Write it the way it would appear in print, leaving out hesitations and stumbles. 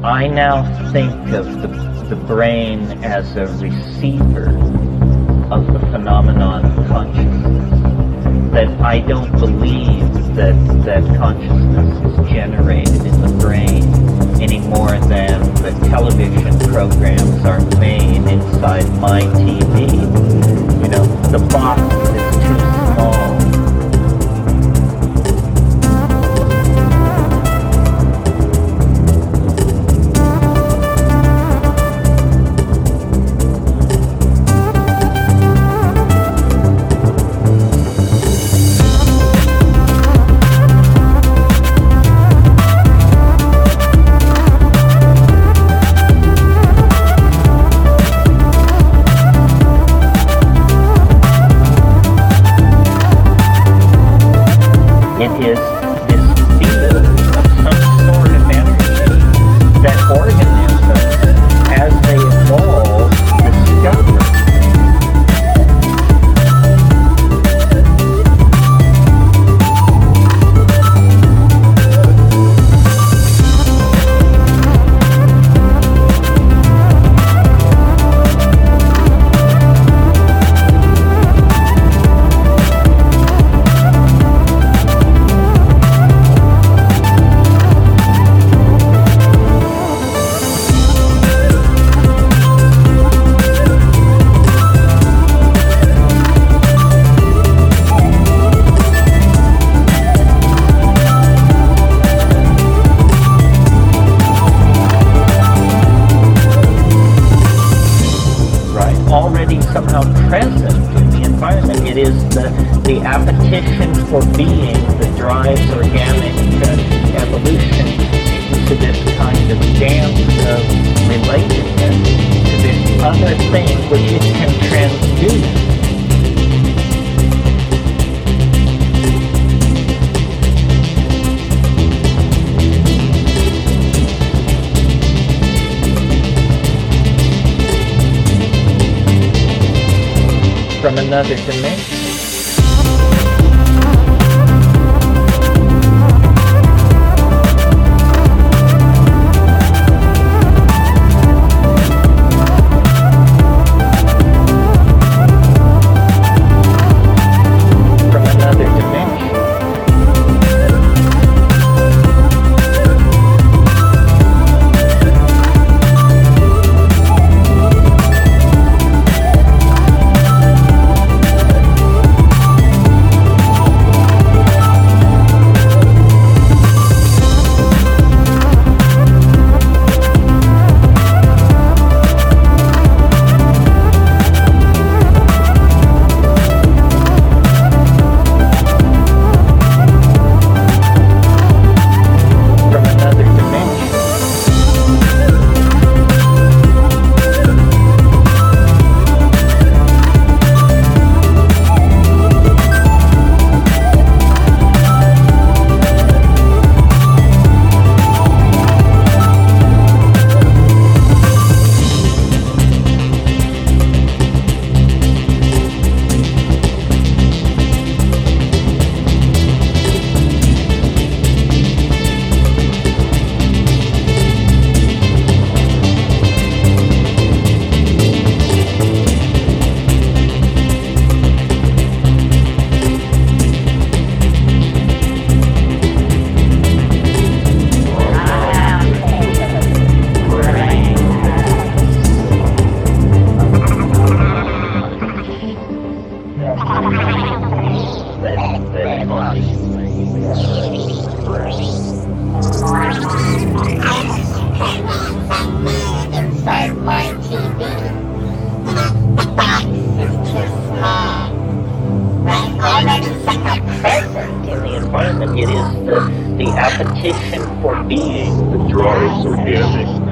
I now think of the brain as a receiver of the phenomenon of consciousness. That I don't believe that consciousness is generated in the brain any more than the television programs are made inside my TV. You know, the box is too small. It is this field of some sort of energy that organisms, as they evolve, discover. Already somehow present in the environment. It is the appetition for being that drives organic evolution into this kind of dance of relatedness to this other thing which it can transduce. From another dimension. From another dimension. Inside my TV. It's too small. But already somehow present in the environment. It is the appetition for being that drives organic